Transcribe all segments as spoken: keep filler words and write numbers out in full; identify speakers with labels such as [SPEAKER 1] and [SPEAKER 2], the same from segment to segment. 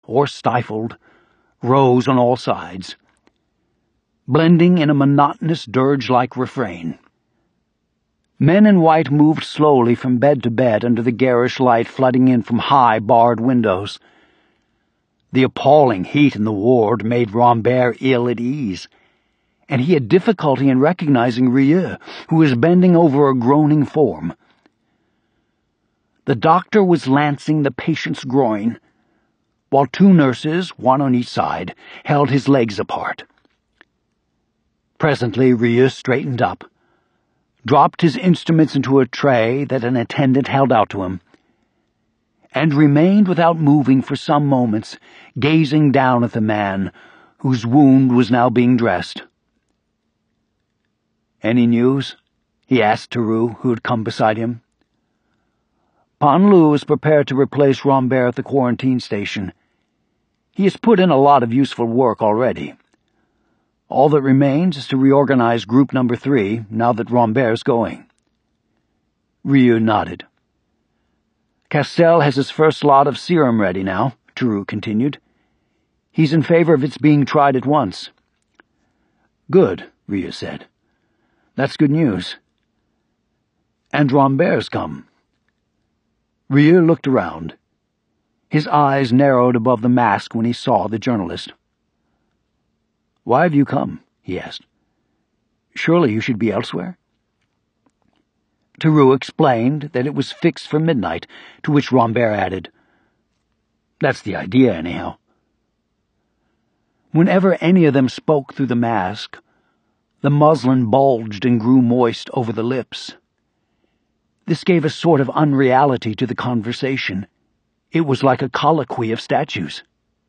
[SPEAKER 1] or stifled, rose on all sides, blending in a monotonous dirge-like refrain. Men in white moved slowly from bed to bed under the garish light flooding in from high, barred windows. The appalling heat in the ward made Rambert ill at ease, and he had difficulty in recognizing Rieux, who was bending over a groaning form. The doctor was lancing the patient's groin, while two nurses, one on each side, held his legs apart. Presently Rieux straightened up, dropped his instruments into a tray that an attendant held out to him, and remained without moving for some moments, gazing down at the man whose wound was now being dressed. "Any news?" he asked Theroux, who had come beside him. "Panlu is prepared to replace Rambert at the quarantine station. He has put in a lot of useful work already. All that remains is to reorganize Group Number Three, now that Rambert's going." Rieux nodded. "Castel has his first lot of serum ready now," Theroux continued. "He's in favor of its being tried at once." "Good," Rieux said. "That's good news. And Rambert's come." Rieux looked around. His eyes narrowed above the mask when he saw the journalist. "Why have you come?" he asked. "Surely you should be elsewhere?" Theroux explained that it was fixed for midnight, to which Rambert added, "That's the idea, anyhow." Whenever any of them spoke through the mask, the muslin bulged and grew moist over the lips. This gave a sort of unreality to the conversation. It was like a colloquy of statues.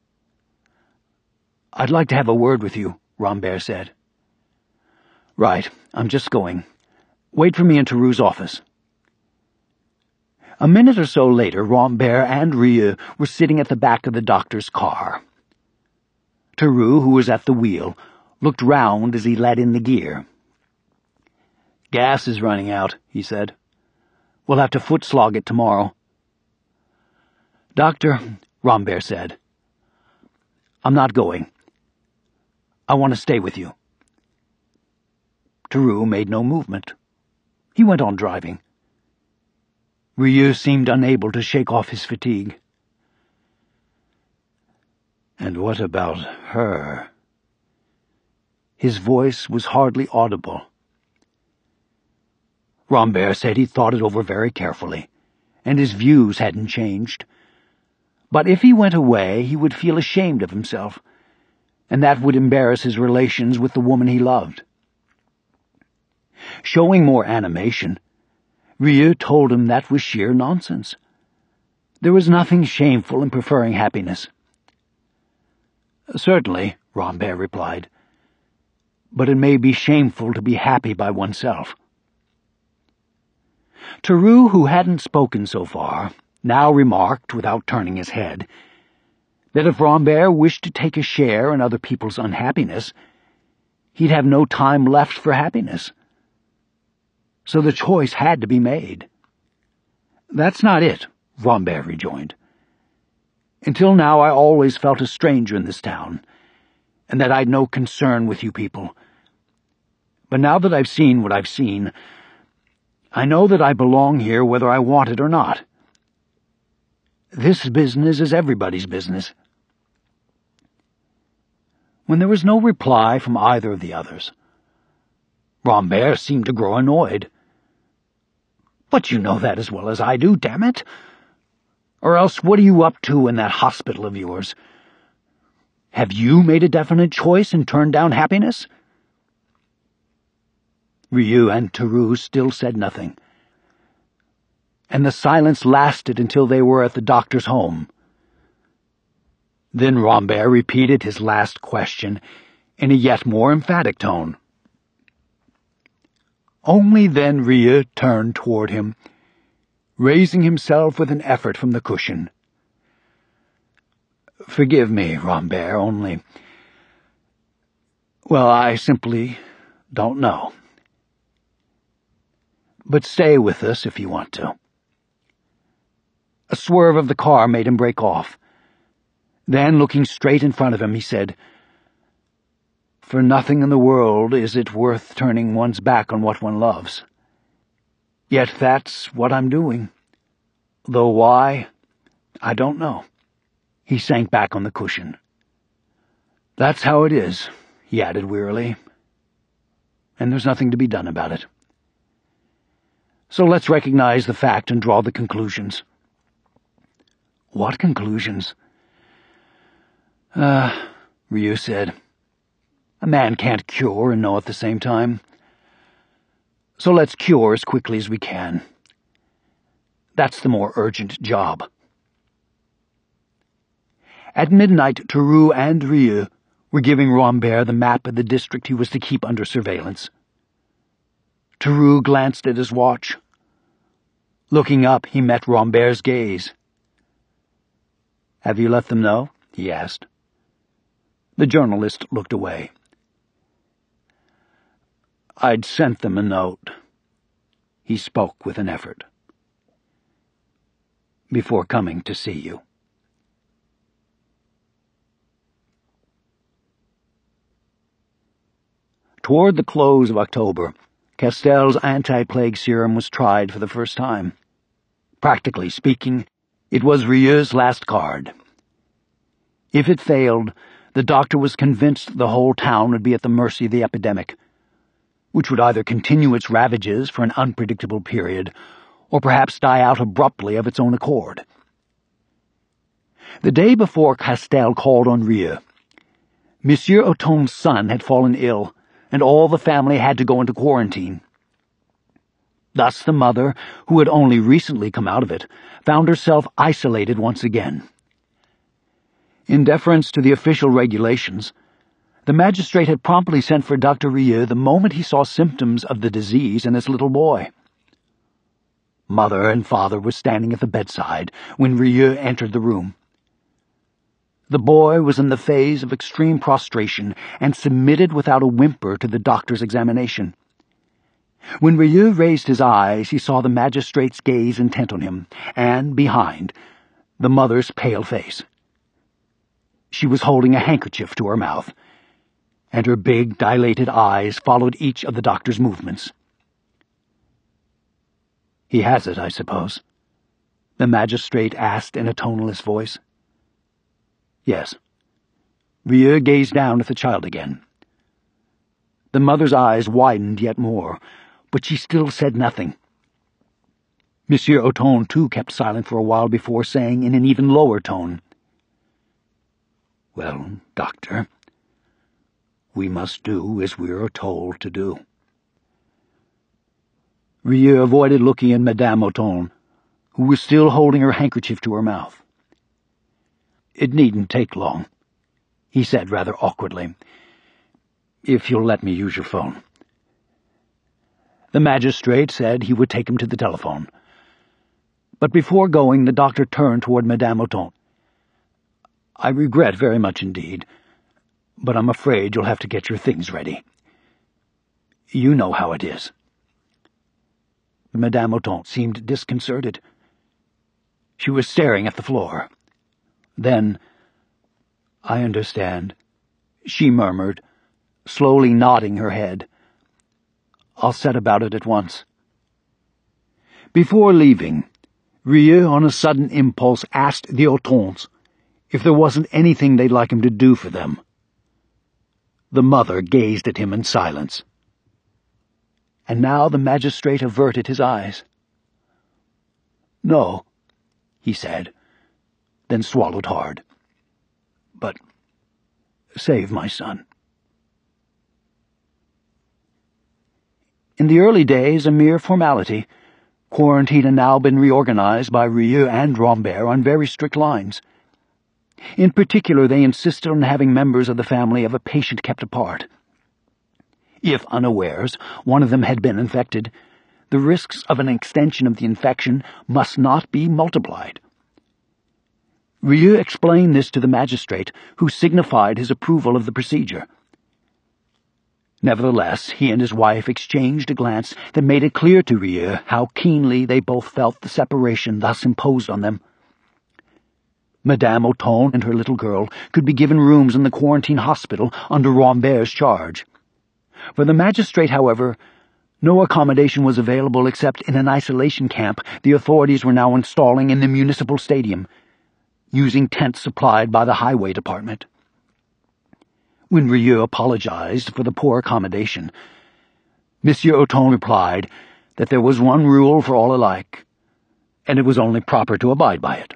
[SPEAKER 1] "I'd like to have a word with you," Rambert said. "Right, I'm just going. Wait for me in Theroux's office." A minute or so later, Rambert and Rieux were sitting at the back of the doctor's car. Theroux, who was at the wheel, looked round as he let in the gear. "Gas is running out," he said. "We'll have to foot-slog it tomorrow." "Doctor," Rambert said, "I'm not going. I want to stay with you." Theroux made no movement. He went on driving. Rieux seemed unable to shake off his fatigue. "And what about her?" His voice was hardly audible. Rambert said he thought it over very carefully, and his views hadn't changed. But if he went away, he would feel ashamed of himself, and that would embarrass his relations with the woman he loved. Showing more animation, Rieux told him that was sheer nonsense. There was nothing shameful in preferring happiness. "Certainly," Rambert replied, "but it may be shameful to be happy by oneself." Theroux, who hadn't spoken so far, now remarked, without turning his head, that if Rambert wished to take a share in other people's unhappiness, he'd have no time left for happiness. So the choice had to be made. "That's not it," Rambert rejoined. "Until now I always felt a stranger in this town, and that I'd no concern with you people. But now that I've seen what I've seen, I know that I belong here whether I want it or not. This business is everybody's business." When there was no reply from either of the others, Rambert seemed to grow annoyed. "But you know that as well as I do, damn it! Or else what are you up to in that hospital of yours? Have you made a definite choice and turned down happiness?" Rieux and Theroux still said nothing, and the silence lasted until they were at the doctor's home. Then Rambert repeated his last question in a yet more emphatic tone. Only then Rieux turned toward him, raising himself with an effort from the cushion. "Forgive me, Rambert, only... well, I simply don't know. But stay with us if you want to." A swerve of the car made him break off, Then, looking straight in front of him, he said, "For nothing in the world is it worth turning one's back on what one loves. Yet that's what I'm doing. Though why, I don't know." He sank back on the cushion. "That's how it is," he added wearily. "And there's nothing to be done about it. So let's recognize the fact and draw the conclusions." "What conclusions?" Ah, uh, Ryu said. "A man can't cure and know at the same time. So let's cure as quickly as we can. That's the more urgent job." At midnight, Tarrou and Ryu were giving Rambert the map of the district he was to keep under surveillance. Tarrou glanced at his watch. Looking up, he met Rambert's gaze. "Have you let them know?" he asked. The journalist looked away. "I'd sent them a note." He spoke with an effort. "Before coming to see you." Toward the close of October, Castell's anti-plague serum was tried for the first time. Practically speaking, it was Rieu's last card. If it failed, the doctor was convinced the whole town would be at the mercy of the epidemic, which would either continue its ravages for an unpredictable period, or perhaps die out abruptly of its own accord. The day before Castell called on Rieu, Monsieur Oton's son had fallen ill, and all the family had to go into quarantine. Thus the mother, who had only recently come out of it, found herself isolated once again. In deference to the official regulations, the magistrate had promptly sent for Doctor Rieu the moment he saw symptoms of the disease in his little boy. Mother and father were standing at the bedside when Rieu entered the room. The boy was in the phase of extreme prostration and submitted without a whimper to the doctor's examination. When Rieu raised his eyes, he saw the magistrate's gaze intent on him, and, behind, the mother's pale face. She was holding a handkerchief to her mouth, and her big, dilated eyes followed each of the doctor's movements. "He has it, I suppose?" the magistrate asked in a toneless voice. "Yes." Rieu gazed down at the child again. The mother's eyes widened yet more, but she still said nothing. Monsieur Oton, too, kept silent for a while before saying in an even lower tone, "Well, doctor, we must do as we are told to do." Rieu avoided looking at Madame Oton, who was still holding her handkerchief to her mouth. "It needn't take long," he said rather awkwardly, "if you'll let me use your phone." The magistrate said he would take him to the telephone. But before going, the doctor turned toward Madame Oton. "I regret very much indeed, but I'm afraid you'll have to get your things ready. You know how it is." Madame Oton seemed disconcerted. She was staring at the floor. Then, "I understand," she murmured, slowly nodding her head. "I'll set about it at once." Before leaving, Rieu, on a sudden impulse, asked the Otons if there wasn't anything they'd like him to do for them. The mother gazed at him in silence. And now the magistrate averted his eyes. "No," he said, then swallowed hard. "But save my son." In the early days, a mere formality, quarantine had now been reorganized by Rieu and Rambert on very strict lines. In particular, they insisted on having members of the family of a patient kept apart. If unawares one of them had been infected, the risks of an extension of the infection must not be multiplied. Rieu explained this to the magistrate, who signified his approval of the procedure. Nevertheless, he and his wife exchanged a glance that made it clear to Rieu how keenly they both felt the separation thus imposed on them. Madame Othon and her little girl could be given rooms in the quarantine hospital under Rambert's charge. For the magistrate, however, no accommodation was available except in an isolation camp the authorities were now installing in the municipal stadium, using tents supplied by the highway department. When Rieux apologized for the poor accommodation, Monsieur Othon replied that there was one rule for all alike, and it was only proper to abide by it.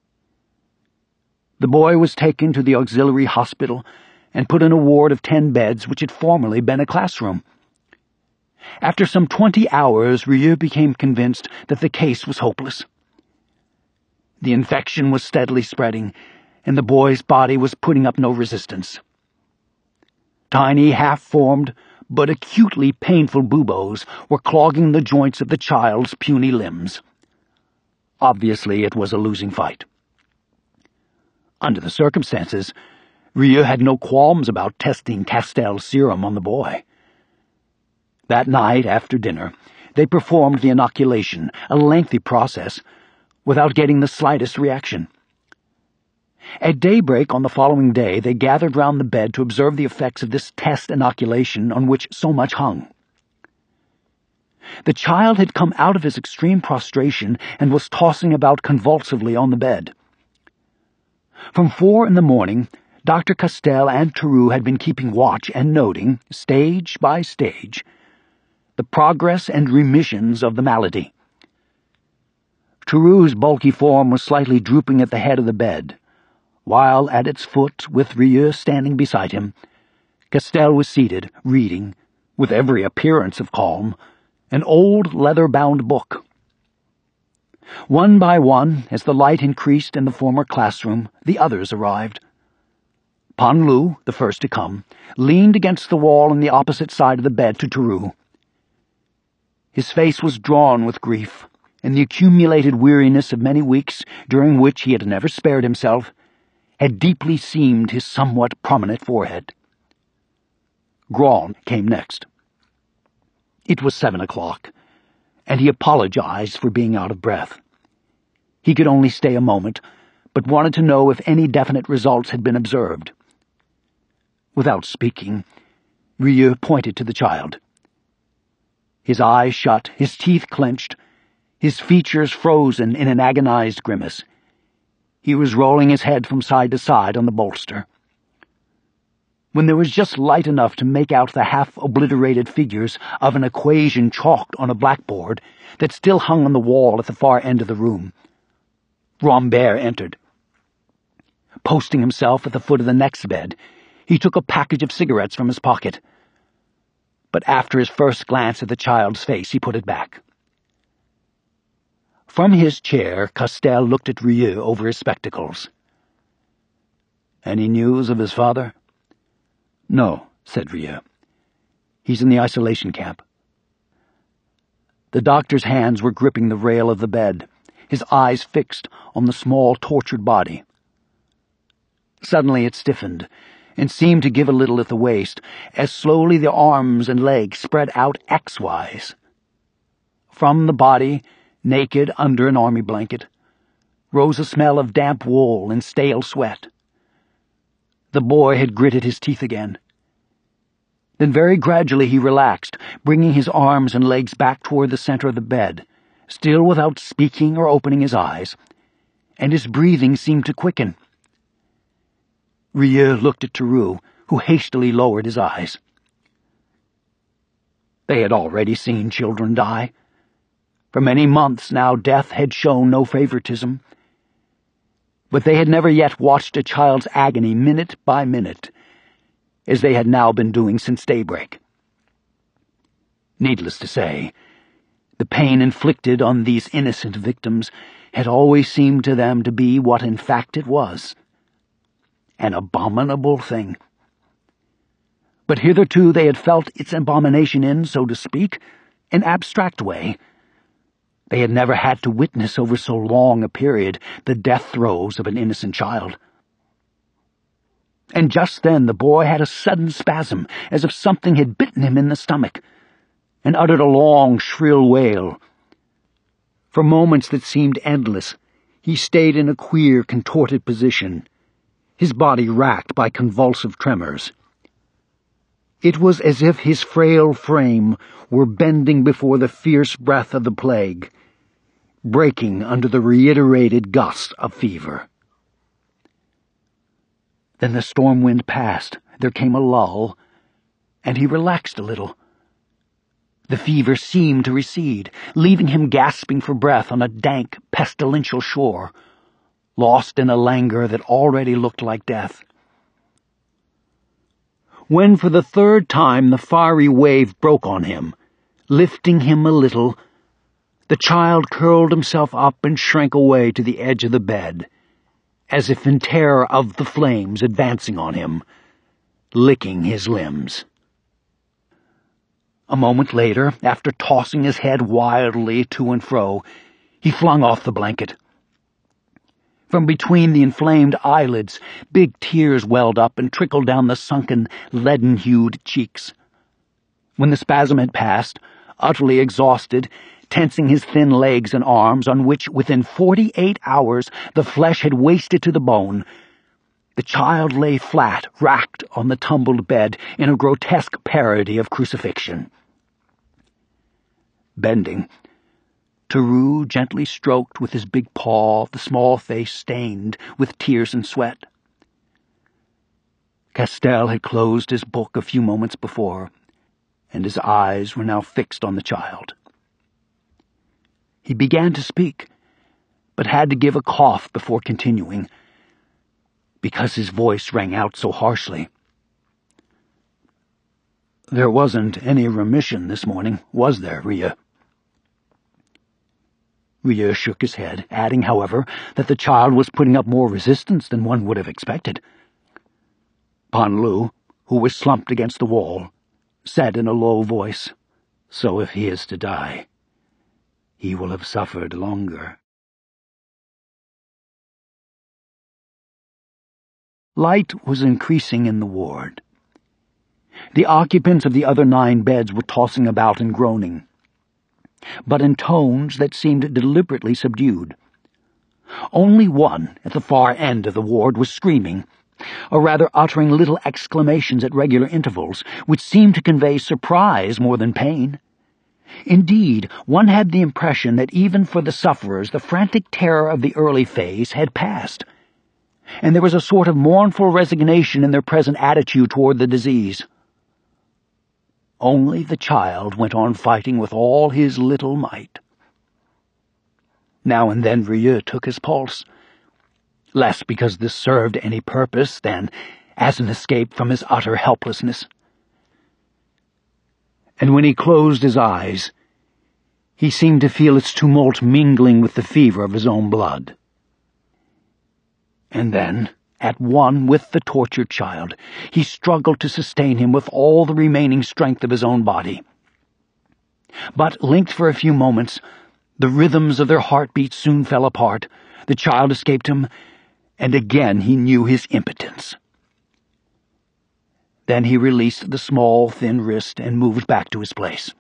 [SPEAKER 1] The boy was taken to the auxiliary hospital and put in a ward of ten beds which had formerly been a classroom. After some twenty hours, Rieux became convinced that the case was hopeless. The infection was steadily spreading, and the boy's body was putting up no resistance. Tiny, half-formed, but acutely painful buboes were clogging the joints of the child's puny limbs. Obviously, it was a losing fight. Under the circumstances, Rieux had no qualms about testing Castel's serum on the boy. That night, after dinner, they performed the inoculation, a lengthy process, without getting the slightest reaction. At daybreak on the following day, they gathered round the bed to observe the effects of this test inoculation on which so much hung. The child had come out of his extreme prostration and was tossing about convulsively on the bed. From four in the morning, Doctor Castel and Theroux had been keeping watch and noting, stage by stage, the progress and remissions of the malady. Theroux's bulky form was slightly drooping at the head of the bed, while at its foot, with Rieux standing beside him, Castel was seated, reading, with every appearance of calm, an old leather-bound book. One by one, as the light increased in the former classroom, the others arrived. Panlu, the first to come, leaned against the wall on the opposite side of the bed to Theroux. His face was drawn with grief, and the accumulated weariness of many weeks, during which he had never spared himself, had deeply seamed his somewhat prominent forehead. Grand came next. It was seven o'clock, and he apologized for being out of breath. He could only stay a moment, but wanted to know if any definite results had been observed. Without speaking, Rieux pointed to the child. His eyes shut, his teeth clenched, his features frozen in an agonized grimace. He was rolling his head from side to side on the bolster. When there was just light enough to make out the half-obliterated figures of an equation chalked on a blackboard that still hung on the wall at the far end of the room, Rambert entered. Posting himself at the foot of the next bed, he took a package of cigarettes from his pocket. But after his first glance at the child's face, he put it back. From his chair, Castel looked at Rieux over his spectacles. "Any news of his father?" "No," said Rieux. "He's in the isolation camp." The doctor's hands were gripping the rail of the bed, his eyes fixed on the small, tortured body. Suddenly it stiffened, and seemed to give a little at the waist, as slowly the arms and legs spread out X-wise. From the body, naked under an army blanket, rose a smell of damp wool and stale sweat. The boy had gritted his teeth again. Then very gradually he relaxed, bringing his arms and legs back toward the center of the bed, still without speaking or opening his eyes, and his breathing seemed to quicken. Rieux looked at Theroux, who hastily lowered his eyes. They had already seen children die. For many months now death had shown no favoritism. But they had never yet watched a child's agony minute by minute, as they had now been doing since daybreak. Needless to say, the pain inflicted on these innocent victims had always seemed to them to be what in fact it was, an abominable thing. But hitherto they had felt its abomination in, so to speak, an abstract way. They had never had to witness over so long a period the death throes of an innocent child. And just then the boy had a sudden spasm, as if something had bitten him in the stomach, and uttered a long, shrill wail. For moments that seemed endless, He stayed in a queer, contorted position, his body racked by convulsive tremors. It was as if his frail frame were bending before the fierce breath of the plague, breaking under the reiterated gust of fever. Then the storm wind passed, there came a lull, and he relaxed a little. The fever seemed to recede, leaving him gasping for breath on a dank, pestilential shore, lost in a languor that already looked like death. When for the third time the fiery wave broke on him, lifting him a little, the child curled himself up and shrank away to the edge of the bed, as if in terror of the flames advancing on him, licking his limbs. A moment later, after tossing his head wildly to and fro, he flung off the blanket. From between the inflamed eyelids, big tears welled up and trickled down the sunken, leaden-hued cheeks. When the spasm had passed, utterly exhausted, tensing his thin legs and arms, on which within forty-eight hours the flesh had wasted to the bone, the child lay flat, racked on the tumbled bed in a grotesque parody of crucifixion. Bending, Tarrou gently stroked with his big paw the small face stained with tears and sweat. Castell had closed his book a few moments before, and his eyes were now fixed on the child. He began to speak, but had to give a cough before continuing, because his voice rang out so harshly. "There wasn't any remission this morning, was there, Rieux?" Rieux shook his head, adding, however, that the child was putting up more resistance than one would have expected. Pan Lu, who was slumped against the wall, said in a low voice, "So if he is to die, he will have suffered longer." Light was increasing in the ward. The occupants of the other nine beds were tossing about and groaning, but in tones that seemed deliberately subdued. Only one, at the far end of the ward, was screaming, or rather uttering little exclamations at regular intervals, which seemed to convey surprise more than pain. Indeed, one had the impression that even for the sufferers the frantic terror of the early phase had passed, and there was a sort of mournful resignation in their present attitude toward the disease. Only the child went on fighting with all his little might. Now and then Rieux took his pulse, less because this served any purpose than as an escape from his utter helplessness. And when he closed his eyes, he seemed to feel its tumult mingling with the fever of his own blood. And then, at one with the tortured child, he struggled to sustain him with all the remaining strength of his own body. But, linked for a few moments, the rhythms of their heartbeats soon fell apart, the child escaped him, and again he knew his impotence. Then he released the small, thin wrist and moved back to his place.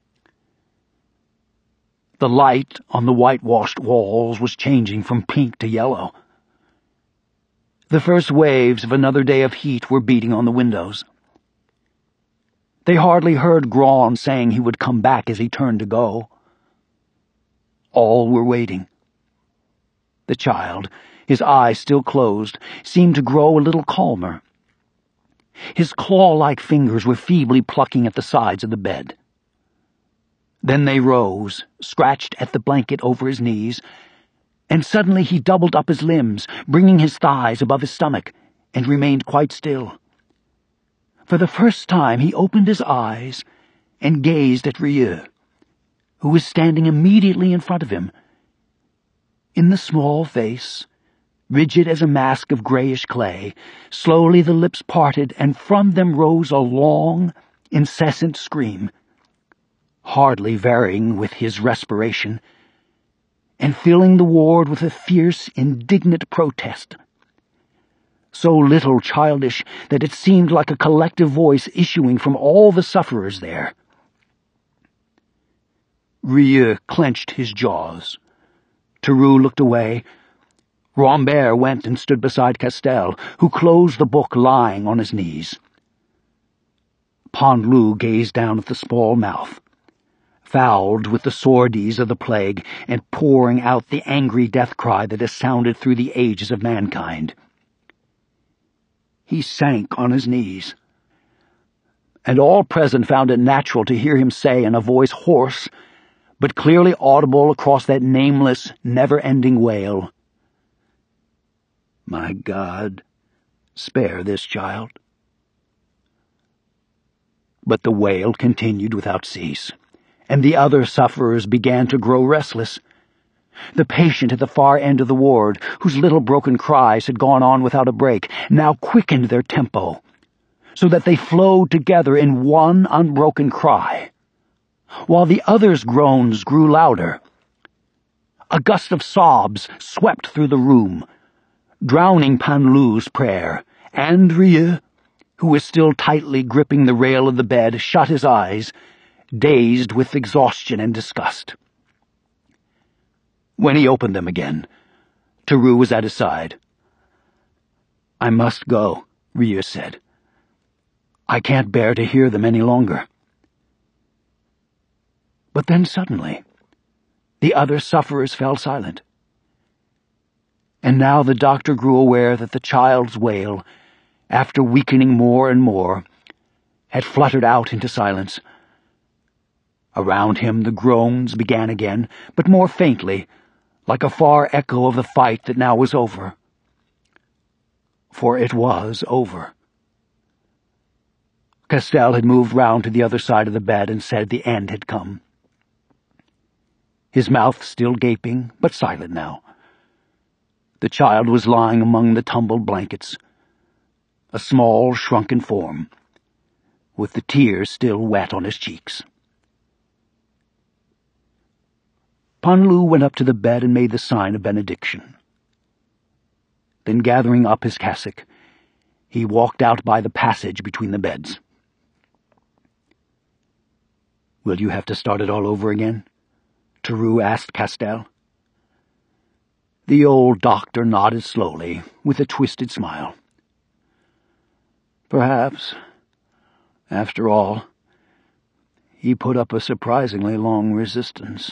[SPEAKER 1] The light on the whitewashed walls was changing from pink to yellow. The first waves of another day of heat were beating on the windows. They hardly heard Grand saying he would come back as he turned to go. All were waiting. The child, his eyes still closed, seemed to grow a little calmer. His claw-like fingers were feebly plucking at the sides of the bed. Then they rose, scratched at the blanket over his knees, and suddenly he doubled up his limbs, bringing his thighs above his stomach, and remained quite still. For the first time he opened his eyes and gazed at Rieux, who was standing immediately in front of him. In the small face, rigid as a mask of grayish clay, slowly the lips parted, and from them rose a long, incessant scream, hardly varying with his respiration, and filling the ward with a fierce, indignant protest, so little childish that it seemed like a collective voice issuing from all the sufferers there. Rieux clenched his jaws. Tarrou looked away, Rambert went and stood beside Castell, who closed the book lying on his knees. Panlu gazed down at the small mouth, fouled with the sordies of the plague and pouring out the angry death cry that has sounded through the ages of mankind. He sank on his knees, and all present found it natural to hear him say in a voice hoarse, but clearly audible across that nameless, never-ending wail, "My God, spare this child." But the wail continued without cease, and the other sufferers began to grow restless. The patient at the far end of the ward, whose little broken cries had gone on without a break, now quickened their tempo, so that they flowed together in one unbroken cry, while the others' groans grew louder. A gust of sobs swept through the room, drowning Panlu's prayer, and Rieux, who was still tightly gripping the rail of the bed, shut his eyes, dazed with exhaustion and disgust. When he opened them again, Theroux was at his side. "I must go," Rieux said. "I can't bear to hear them any longer." But then suddenly, the other sufferers fell silent. And now the doctor grew aware that the child's wail, after weakening more and more, had fluttered out into silence. Around him the groans began again, but more faintly, like a far echo of the fight that now was over. For it was over. Castell had moved round to the other side of the bed and said the end had come. His mouth still gaping, but silent now. The child was lying among the tumbled blankets, a small, shrunken form, with the tears still wet on his cheeks. Panlu went up to the bed and made the sign of benediction. Then, gathering up his cassock, he walked out by the passage between the beds. "Will you have to start it all over again?" Theroux asked Castell. The old doctor nodded slowly, with a twisted smile. "Perhaps. After all, he put up a surprisingly long resistance."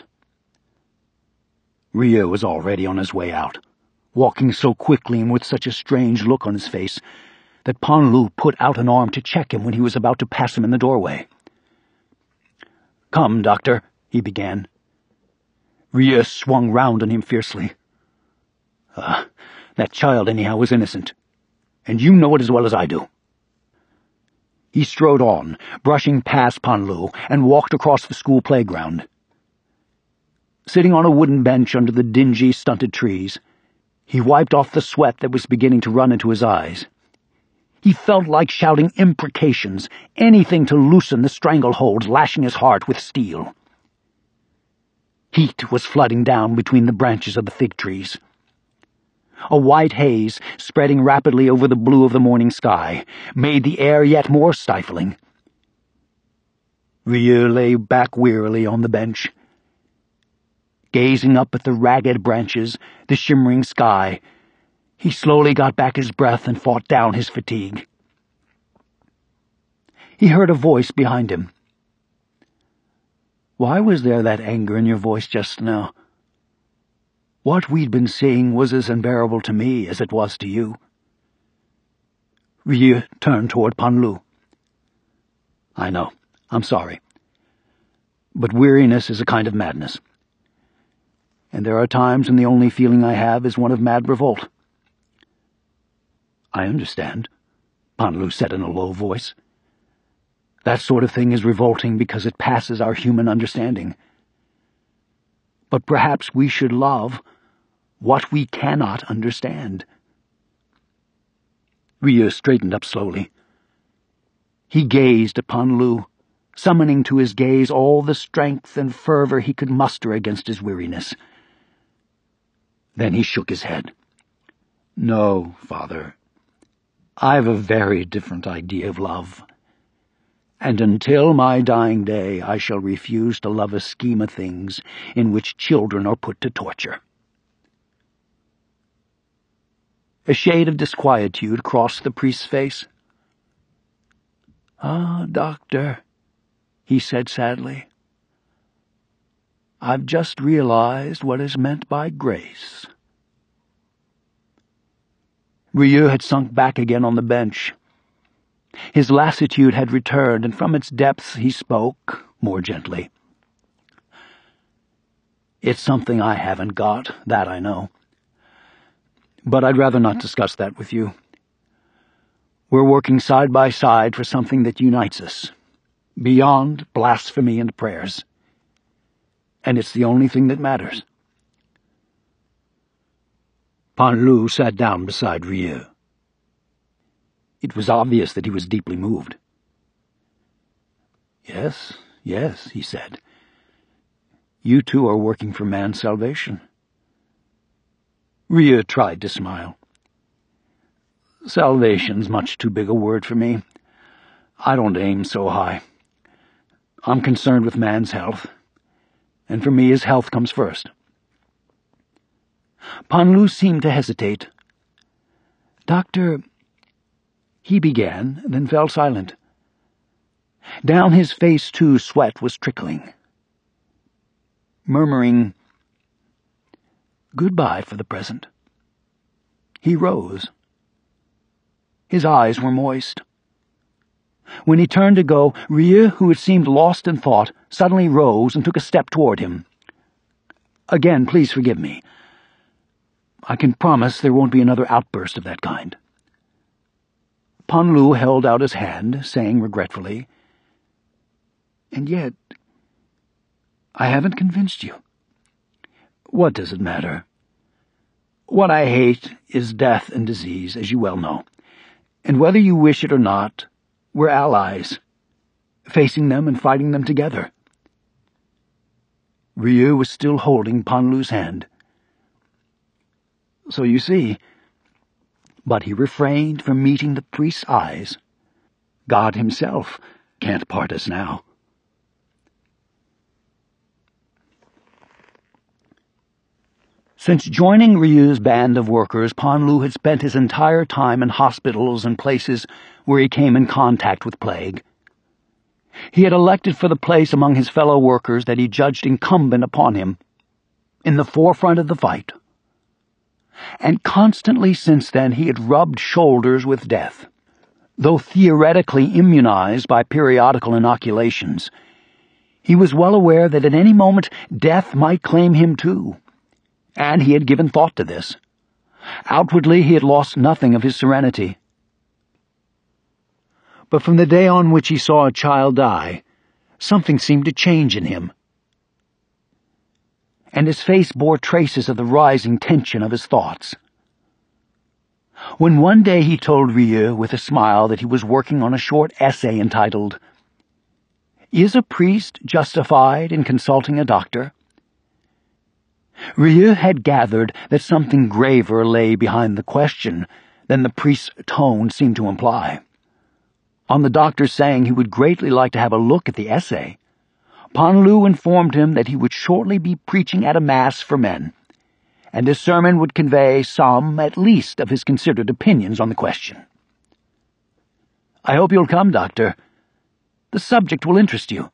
[SPEAKER 1] Rieux was already on his way out, walking so quickly and with such a strange look on his face that Panlu put out an arm to check him when he was about to pass him in the doorway. "Come, doctor," he began. Rieux swung round on him fiercely. Ah, that child, anyhow, was innocent, and you know it as well as I do." He strode on, brushing past Panlu, and walked across the school playground. Sitting on a wooden bench under the dingy, stunted trees, he wiped off the sweat that was beginning to run into his eyes. He felt like shouting imprecations, anything to loosen the stranglehold lashing his heart with steel. Heat was flooding down between the branches of the fig trees. A white haze, spreading rapidly over the blue of the morning sky, made the air yet more stifling. Rieux lay back wearily on the bench, gazing up at the ragged branches, the shimmering sky. He slowly got back his breath and fought down his fatigue. He heard a voice behind him. "Why was there that anger in your voice just now? What we'd been seeing was as unbearable to me as it was to you." Rieux turned toward Panlu. "I know. I'm sorry. But weariness is a kind of madness. And there are times when the only feeling I have is one of mad revolt." "I understand," Panlu said in a low voice. "That sort of thing is revolting because it passes our human understanding. But perhaps we should love what we cannot understand." Rieux straightened up slowly. He gazed at Panlu, summoning to his gaze all the strength and fervor he could muster against his weariness. Then he shook his head. "No, Father. I've a very different idea of love. And until my dying day I shall refuse to love a scheme of things in which children are put to torture." A shade of disquietude crossed the priest's face. "Ah, Doctor," he said sadly, "I've just realized what is meant by grace." Rieux had sunk back again on the bench. His lassitude had returned, and from its depths he spoke, more gently. "It's something I haven't got, that I know. But I'd rather not discuss that with you. We're working side by side for something that unites us, beyond blasphemy and prayers. And it's the only thing that matters." Pan Lu sat down beside Rieux. It was obvious that he was deeply moved. "Yes, yes," he said. "You two are working for man's salvation." Rieux tried to smile. "Salvation's much too big a word for me. I don't aim so high. I'm concerned with man's health, and for me his health comes first." Pan Lu seemed to hesitate. "Doctor—" he began, then fell silent. Down his face, too, sweat was trickling. Murmuring, "Goodbye for the present," he rose. His eyes were moist. When he turned to go, Rieux, who had seemed lost in thought, suddenly rose and took a step toward him. "Again, please forgive me. I can promise there won't be another outburst of that kind." Pan Lu held out his hand, saying regretfully, "And yet, I haven't convinced you." "What does it matter? What I hate is death and disease, as you well know. And whether you wish it or not, we're allies, facing them and fighting them together." Rieux was still holding Pan Lu's hand. "So you see," but he refrained from meeting the priest's eyes. "God himself can't part us now." Since joining Rieux's band of workers, Pan Lu had spent his entire time in hospitals and places where he came in contact with plague. He had elected for the place among his fellow workers that he judged incumbent upon him, in the forefront of the fight. And constantly since then he had rubbed shoulders with death. Though theoretically immunized by periodical inoculations, he was well aware that at any moment death might claim him too. And he had given thought to this. Outwardly he had lost nothing of his serenity. But from the day on which he saw a child die, something seemed to change in him. And his face bore traces of the rising tension of his thoughts. When one day he told Rieux with a smile that he was working on a short essay entitled, "Is a priest justified in consulting a doctor?" Rieux had gathered that something graver lay behind the question than the priest's tone seemed to imply. On the doctor saying he would greatly like to have a look at the essay, Pan Lu informed him that he would shortly be preaching at a mass for men, and his sermon would convey some, at least, of his considered opinions on the question. "I hope you'll come, Doctor. The subject will interest you."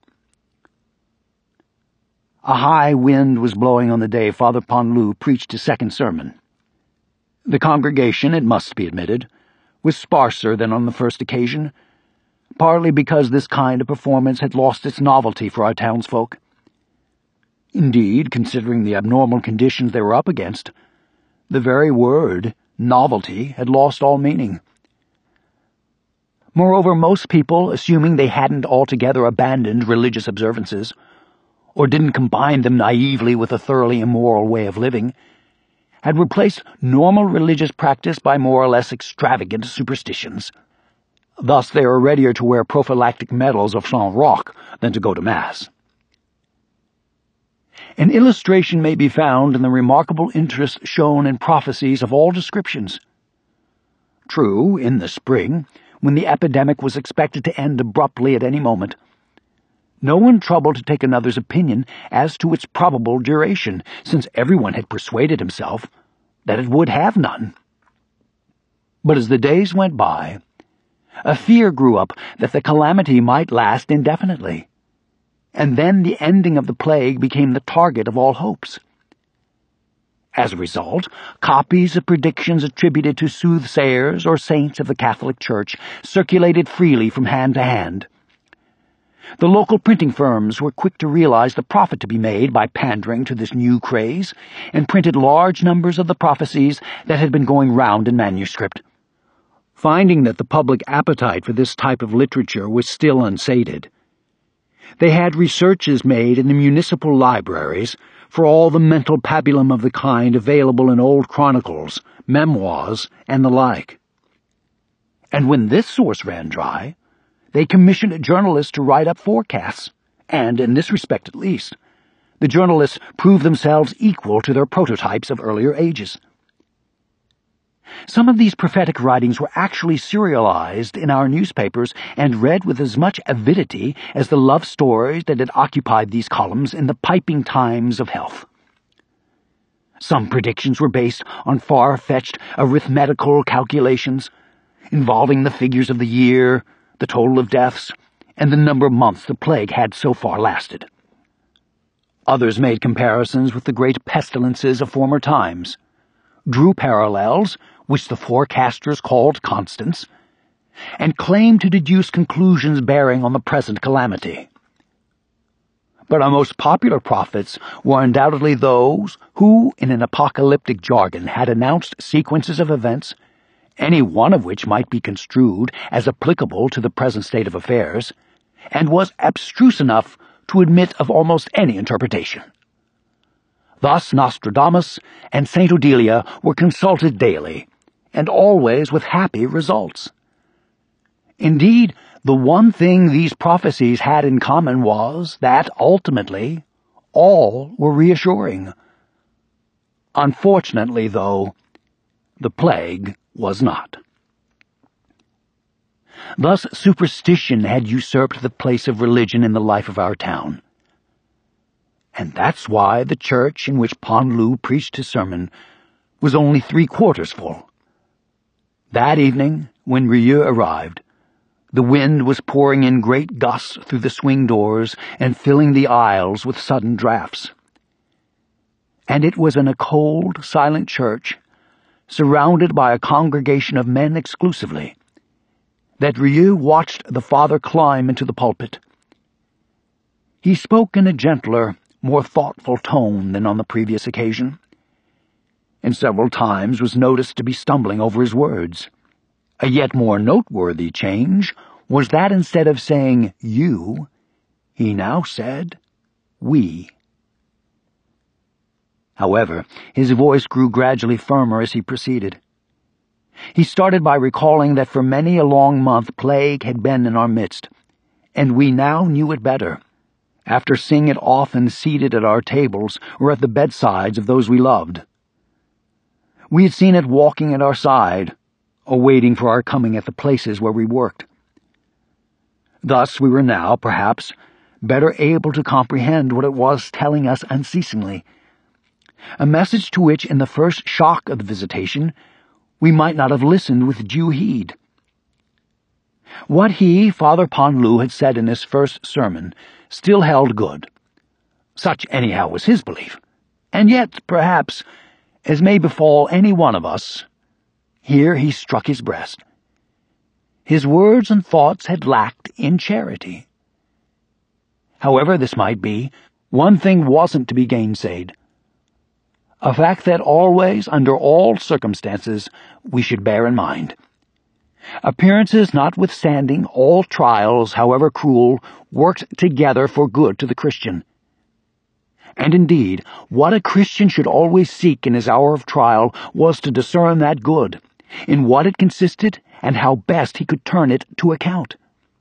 [SPEAKER 1] A high wind was blowing on the day Father Pan Lu preached his second sermon. The congregation, it must be admitted, was sparser than on the first occasion, partly because this kind of performance had lost its novelty for our townsfolk. Indeed, considering the abnormal conditions they were up against, the very word, novelty, had lost all meaning. Moreover, most people, assuming they hadn't altogether abandoned religious observances, or didn't combine them naively with a thoroughly immoral way of living, had replaced normal religious practice by more or less extravagant superstitions. Thus they were readier to wear prophylactic medals of Saint Roch than to go to Mass. An illustration may be found in the remarkable interest shown in prophecies of all descriptions. True, in the spring, when the epidemic was expected to end abruptly at any moment, no one troubled to take another's opinion as to its probable duration, since everyone had persuaded himself that it would have none. But as the days went by, a fear grew up that the calamity might last indefinitely, and then the ending of the plague became the target of all hopes. As a result, copies of predictions attributed to soothsayers or saints of the Catholic Church circulated freely from hand to hand. The local printing firms were quick to realize the profit to be made by pandering to this new craze, and printed large numbers of the prophecies that had been going round in manuscript. Finding that the public appetite for this type of literature was still unsated, they had researches made in the municipal libraries for all the mental pabulum of the kind available in old chronicles, memoirs, and the like. And when this source ran dry, they commissioned journalists to write up forecasts, and, in this respect at least, the journalists proved themselves equal to their prototypes of earlier ages. Some of these prophetic writings were actually serialized in our newspapers and read with as much avidity as the love stories that had occupied these columns in the piping times of health. Some predictions were based on far-fetched arithmetical calculations involving the figures of the year, the total of deaths, and the number of months the plague had so far lasted. Others made comparisons with the great pestilences of former times, drew parallels, which the forecasters called constants, and claimed to deduce conclusions bearing on the present calamity. But our most popular prophets were undoubtedly those who, in an apocalyptic jargon, had announced sequences of events, any one of which might be construed as applicable to the present state of affairs, and was abstruse enough to admit of almost any interpretation. Thus Nostradamus and Saint Odelia were consulted daily, and always with happy results. Indeed, the one thing these prophecies had in common was that, ultimately, all were reassuring. Unfortunately, though, the plague was not. Thus superstition had usurped the place of religion in the life of our town. And that's why the church in which Pan Lu preached his sermon was only three-quarters full. That evening, when Rieux arrived, the wind was pouring in great gusts through the swing doors and filling the aisles with sudden draughts. And it was in a cold, silent church, surrounded by a congregation of men exclusively, that Rieux watched the father climb into the pulpit. He spoke in a gentler, more thoughtful tone than on the previous occasion, and several times was noticed to be stumbling over his words. A yet more noteworthy change was that instead of saying you, he now said we. However, his voice grew gradually firmer as he proceeded. He started by recalling that for many a long month plague had been in our midst, and we now knew it better, after seeing it often seated at our tables or at the bedsides of those we loved. We had seen it walking at our side, or waiting for our coming at the places where we worked. Thus we were now, perhaps, better able to comprehend what it was telling us unceasingly, a message to which, in the first shock of the visitation, we might not have listened with due heed. What he, Father Pan Lu, had said in his first sermon still held good. Such, anyhow, was his belief. And yet, perhaps, as may befall any one of us, here he struck his breast. His words and thoughts had lacked in charity. However this might be, one thing wasn't to be gainsaid. A fact that always, under all circumstances, we should bear in mind. Appearances notwithstanding, all trials, however cruel, worked together for good to the Christian. And indeed, what a Christian should always seek in his hour of trial was to discern that good, in what it consisted, and how best he could turn it to account.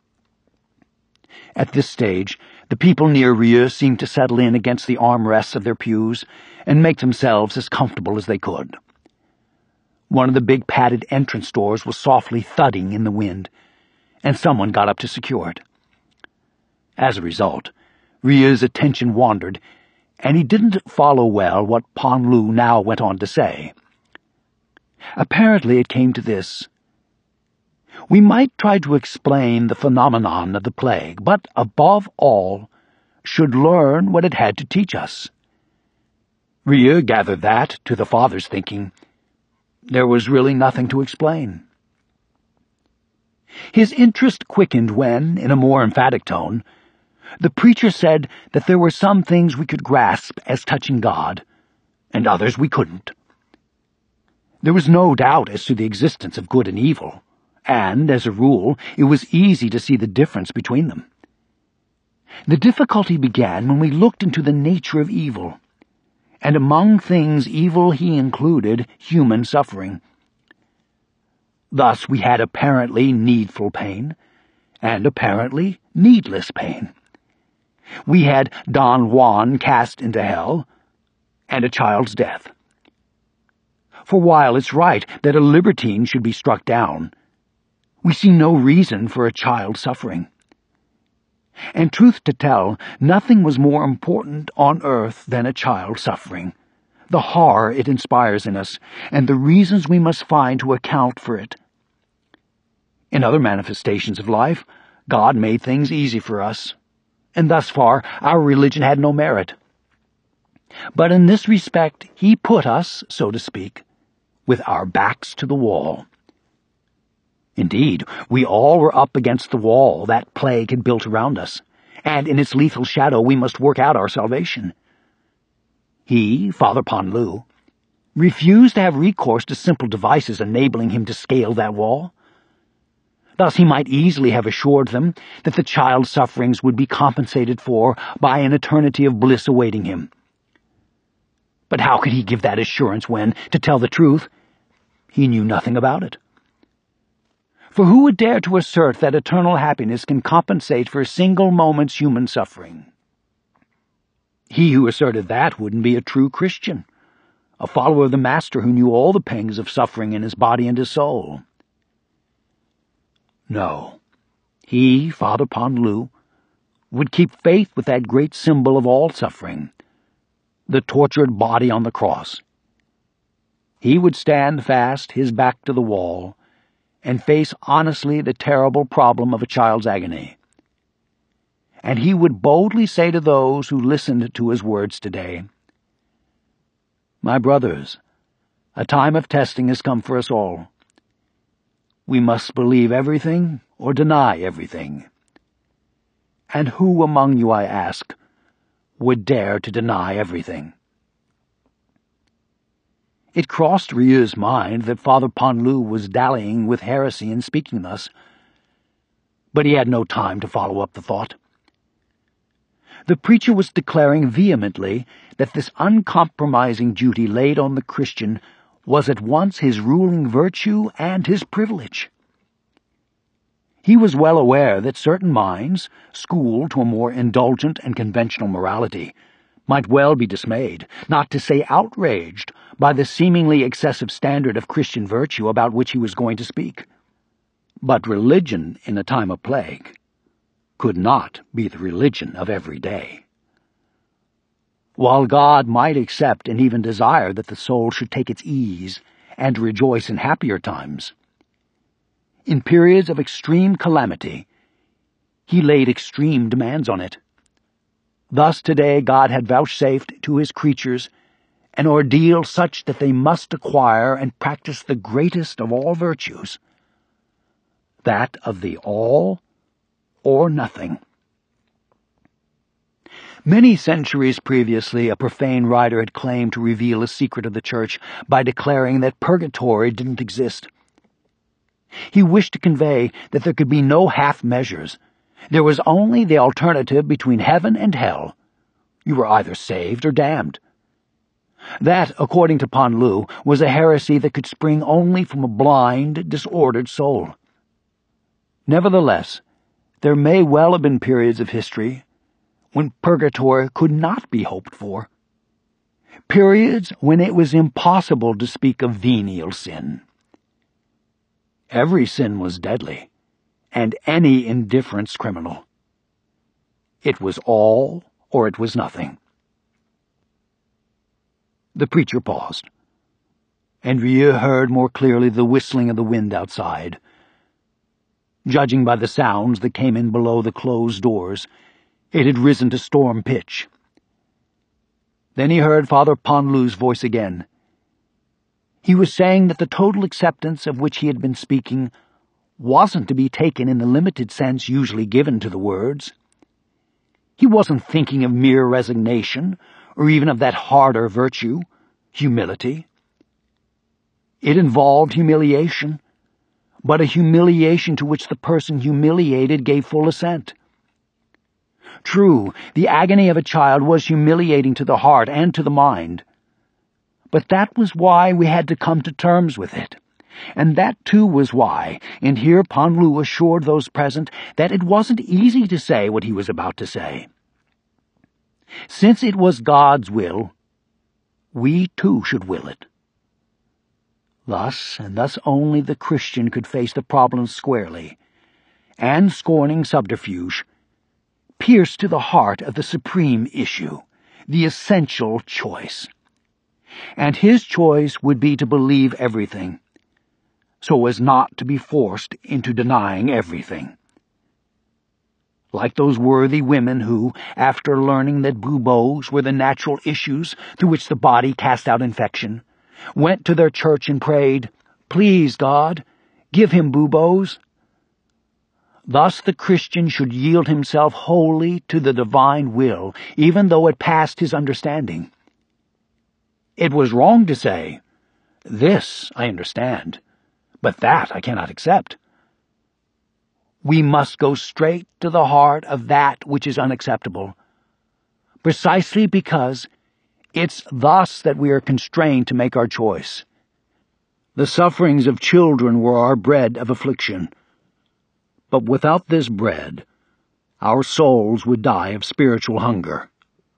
[SPEAKER 1] At this stage, the people near Rieux seemed to settle in against the armrests of their pews and make themselves as comfortable as they could. One of the big padded entrance doors was softly thudding in the wind, and someone got up to secure it. As a result, Rieux's attention wandered, and he didn't follow well what Pan Lu now went on to say. Apparently it came to this. We might try to explain the phenomenon of the plague, but above all, should learn what it had to teach us. Rieu gathered that, to the father's thinking, there was really nothing to explain. His interest quickened when, in a more emphatic tone, the preacher said that there were some things we could grasp as touching God, and others we couldn't. There was no doubt as to the existence of good and evil, and, as a rule, it was easy to see the difference between them. The difficulty began when we looked into the nature of evil, and among things evil he included human suffering. Thus we had apparently needful pain, and apparently needless pain. We had Don Juan cast into hell, and a child's death. For while it's right that a libertine should be struck down, we see no reason for a child suffering. And truth to tell, nothing was more important on earth than a child suffering, the horror it inspires in us, and the reasons we must find to account for it. In other manifestations of life, God made things easy for us, and thus far our religion had no merit. But in this respect he put us, so to speak, with our backs to the wall. Indeed, we all were up against the wall that plague had built around us, and in its lethal shadow we must work out our salvation. He, Father Panlu, refused to have recourse to simple devices enabling him to scale that wall. Thus he might easily have assured them that the child's sufferings would be compensated for by an eternity of bliss awaiting him. But how could he give that assurance when, to tell the truth, he knew nothing about it? For who would dare to assert that eternal happiness can compensate for a single moment's human suffering? He who asserted that wouldn't be a true Christian, a follower of the Master who knew all the pangs of suffering in his body and his soul. No, he, Father Panlu, would keep faith with that great symbol of all suffering, the tortured body on the cross. He would stand fast, his back to the wall, and face honestly the terrible problem of a child's agony. And he would boldly say to those who listened to his words today, "My brothers, a time of testing has come for us all. We must believe everything or deny everything. And who among you, I ask, would dare to deny everything?" It crossed Rieu's mind that Father Panlu was dallying with heresy in speaking thus, but he had no time to follow up the thought. The preacher was declaring vehemently that this uncompromising duty laid on the Christian was at once his ruling virtue and his privilege. He was well aware that certain minds, schooled to a more indulgent and conventional morality, might well be dismayed, not to say outraged, by the seemingly excessive standard of Christian virtue about which he was going to speak. But religion in a time of plague could not be the religion of every day. While God might accept and even desire that the soul should take its ease and rejoice in happier times, in periods of extreme calamity, he laid extreme demands on it. Thus today God had vouchsafed to his creatures an ordeal such that they must acquire and practice the greatest of all virtues, that of the all or nothing. Many centuries previously, a profane writer had claimed to reveal a secret of the Church by declaring that purgatory didn't exist. He wished to convey that there could be no half measures. There was only the alternative between heaven and hell. You were either saved or damned. That, according to Panlu, was a heresy that could spring only from a blind, disordered soul. Nevertheless, there may well have been periods of history when purgatory could not be hoped for, periods when it was impossible to speak of venial sin. Every sin was deadly, and any indifference criminal. It was all or it was nothing. The preacher paused. and Rieu heard more clearly the whistling of the wind outside. Judging by the sounds that came in below the closed doors, it had risen to storm pitch. Then he heard Father Panlou's voice again. He was saying that the total acceptance of which he had been speaking wasn't to be taken in the limited sense usually given to the words. He wasn't thinking of mere resignation, or even of that harder virtue, humility. It involved humiliation, but a humiliation to which the person humiliated gave full assent. True, the agony of a child was humiliating to the heart and to the mind, but that was why we had to come to terms with it, and that too was why, and here Panlou assured those present that it wasn't easy to say what he was about to say. Since it was God's will, we too should will it. Thus, and thus only, the Christian could face the problem squarely, and, scorning subterfuge, pierce to the heart of the supreme issue, the essential choice. And his choice would be to believe everything, so as not to be forced into denying everything. Like those worthy women who, after learning that buboes were the natural issues through which the body cast out infection, went to their church and prayed, "Please, God, give him buboes." Thus the Christian should yield himself wholly to the divine will, even though it passed his understanding. It was wrong to say, "This I understand, but that I cannot accept." We must go straight to the heart of that which is unacceptable, precisely because it's thus that we are constrained to make our choice. The sufferings of children were our bread of affliction, but without this bread, our souls would die of spiritual hunger.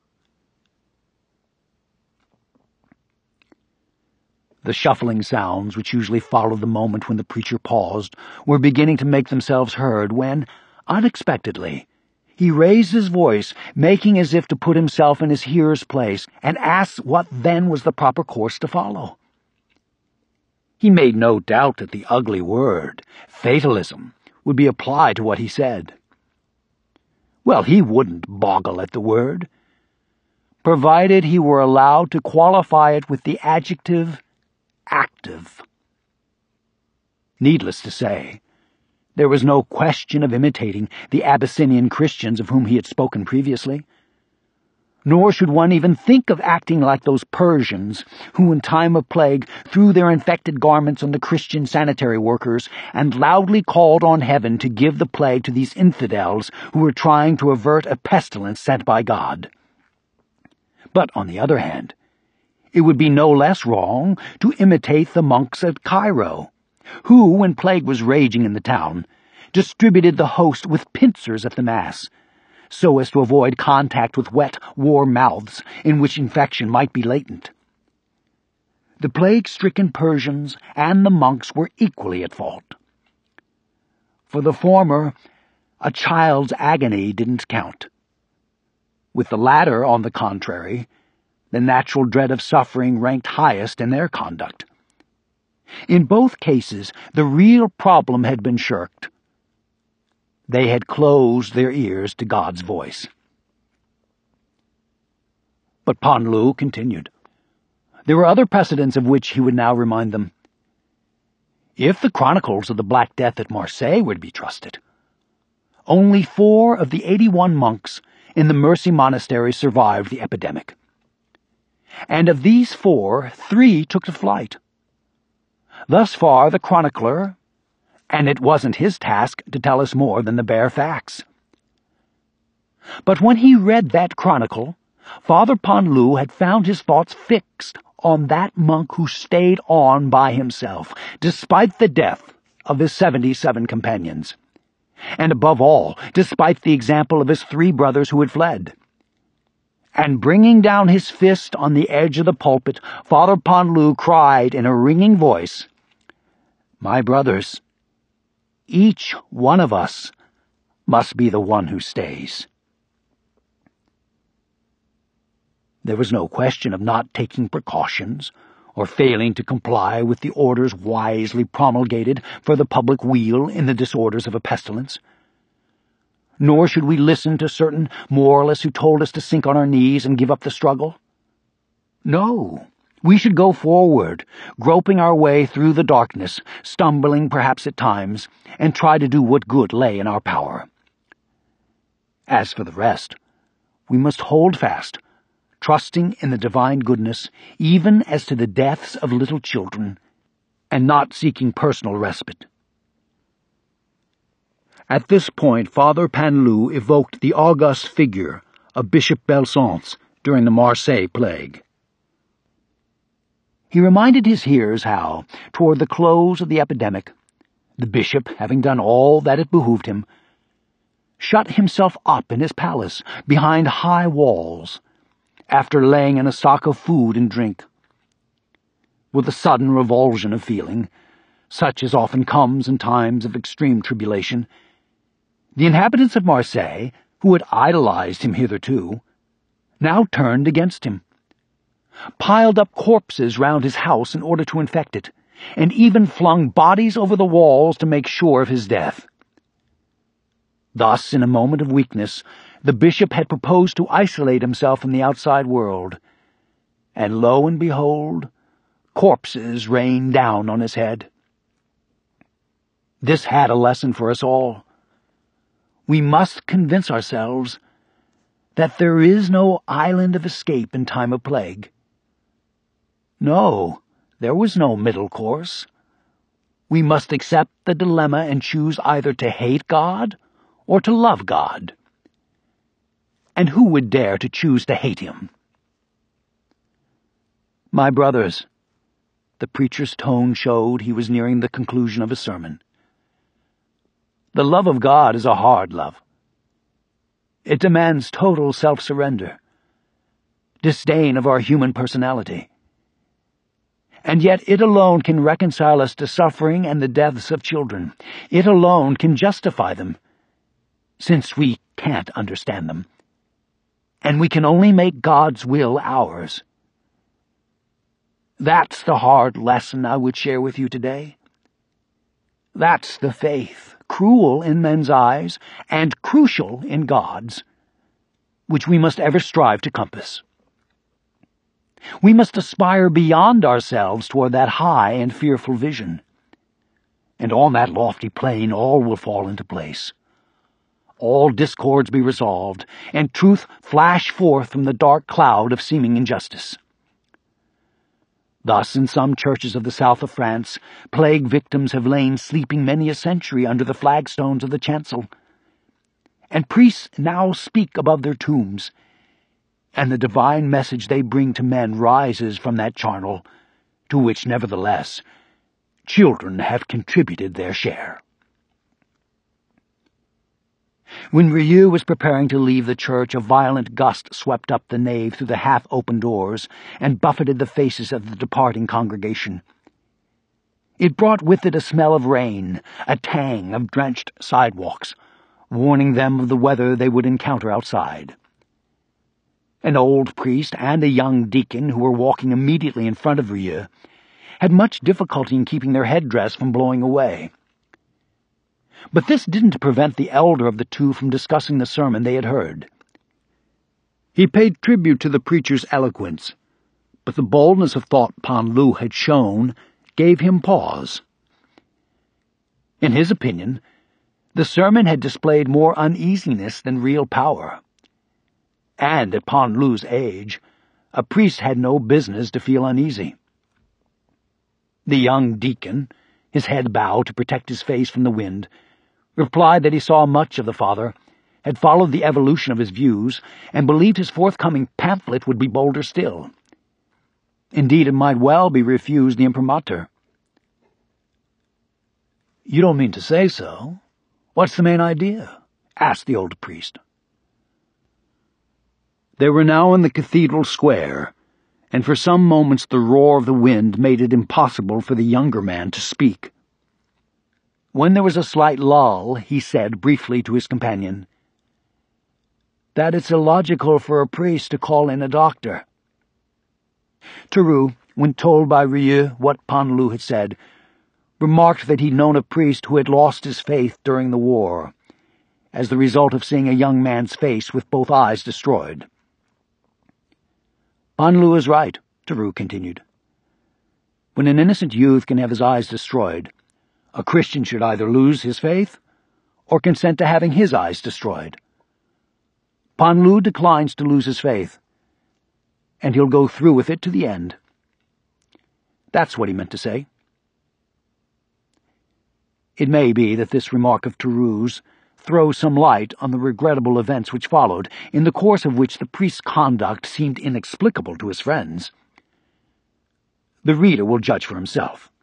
[SPEAKER 1] The shuffling sounds which usually followed the moment when the preacher paused were beginning to make themselves heard when, unexpectedly, he raised his voice, making as if to put himself in his hearer's place, and asked what then was the proper course to follow. He made no doubt that the ugly word, fatalism, would be applied to what he said. Well, he wouldn't boggle at the word, provided he were allowed to qualify it with the adjective active. Needless to say, there was no question of imitating the Abyssinian Christians of whom he had spoken previously. Nor should one even think of acting like those Persians who in time of plague threw their infected garments on the Christian sanitary workers and loudly called on heaven to give the plague to these infidels who were trying to avert a pestilence sent by God. But, on the other hand, it would be no less wrong to imitate the monks at Cairo, who, when plague was raging in the town, distributed the host with pincers at the Mass, so as to avoid contact with wet, warm mouths in which infection might be latent. The plague-stricken Persians and the monks were equally at fault. For the former, a child's agony didn't count. With the latter, on the contrary, the natural dread of suffering ranked highest in their conduct. In both cases, the real problem had been shirked. They had closed their ears to God's voice. But Panlou continued. There were other precedents of which he would now remind them. If the chronicles of the Black Death at Marseille were to be trusted, only four of the eighty-one monks in the Mercy Monastery survived the epidemic. And of these four, three took to flight. Thus far the chronicler, and it wasn't his task to tell us more than the bare facts. But when he read that chronicle, Father Panlou had found his thoughts fixed on that monk who stayed on by himself, despite the death of his seventy-seven companions, and above all, despite the example of his three brothers who had fled. And bringing down his fist on the edge of the pulpit, Father Panlou cried in a ringing voice, "My brothers, each one of us must be the one who stays." There was no question of not taking precautions, or failing to comply with the orders wisely promulgated for the public weal in the disorders of a pestilence. Nor should we listen to certain moralists who told us to sink on our knees and give up the struggle. No, we should go forward, groping our way through the darkness, stumbling perhaps at times, and try to do what good lay in our power. As for the rest, we must hold fast, trusting in the divine goodness, even as to the deaths of little children, and not seeking personal respite. At this point, Father Panlou evoked the august figure of Bishop Belsunce during the Marseille plague. He reminded his hearers how, toward the close of the epidemic, the bishop, having done all that it behooved him, shut himself up in his palace behind high walls, after laying in a stock of food and drink. With a sudden revulsion of feeling, such as often comes in times of extreme tribulation, the inhabitants of Marseille, who had idolized him hitherto, now turned against him, piled up corpses round his house in order to infect it, and even flung bodies over the walls to make sure of his death. Thus, in a moment of weakness, the bishop had proposed to isolate himself from the outside world, and lo and behold, corpses rained down on his head. This had a lesson for us all. We must convince ourselves that there is no island of escape in time of plague. No, there was no middle course. We must accept the dilemma and choose either to hate God or to love God. And who would dare to choose to hate him? My brothers, the preacher's tone showed he was nearing the conclusion of his sermon. The love of God is a hard love. It demands total self-surrender, disdain of our human personality. And yet it alone can reconcile us to suffering and the deaths of children. It alone can justify them, since we can't understand them. And we can only make God's will ours. That's the hard lesson I would share with you today. That's the faith, cruel in men's eyes and crucial in God's, which we must ever strive to compass. We must aspire beyond ourselves toward that high and fearful vision. And on that lofty plane all will fall into place. All discords be resolved, and truth flash forth from the dark cloud of seeming injustice. Thus, in some churches of the south of France, plague victims have lain sleeping many a century under the flagstones of the chancel. And priests now speak above their tombs, and the divine message they bring to men rises from that charnel, to which, nevertheless, children have contributed their share. When Rieux was preparing to leave the church, a violent gust swept up the nave through the half-open doors and buffeted the faces of the departing congregation. It brought with it a smell of rain, a tang of drenched sidewalks, warning them of the weather they would encounter outside. An old priest and a young deacon, who were walking immediately in front of Rieux, had much difficulty in keeping their headdress from blowing away. But this didn't prevent the elder of the two from discussing the sermon they had heard. He paid tribute to the preacher's eloquence, but the boldness of thought Panlou had shown gave him pause. In his opinion, the sermon had displayed more uneasiness than real power. And at Panlou's age, a priest had no business to feel uneasy. The young deacon, his head bowed to protect his face from the wind, replied that he saw much of the father, had followed the evolution of his views, and believed his forthcoming pamphlet would be bolder still. Indeed, it might well be refused the imprimatur. "You don't mean to say so? What's the main idea?" asked the old priest. They were now in the cathedral square, and for some moments the roar of the wind made it impossible for the younger man to speak. When there was a slight lull, he said briefly to his companion, "That it's illogical for a priest to call in a doctor." Theroux, when told by Rieu what Pan Lu had said, remarked that he'd known a priest who had lost his faith during the war, as the result of seeing a young man's face with both eyes destroyed. Pan Lu is right, Tarrou continued. When an innocent youth can have his eyes destroyed, a Christian should either lose his faith or consent to having his eyes destroyed. Pan Lu declines to lose his faith, and he'll go through with it to the end. That's what he meant to say. It may be that this remark of Tarrou's throws some light on the regrettable events which followed, in the course of which the priest's conduct seemed inexplicable to his friends. The reader will judge for himself.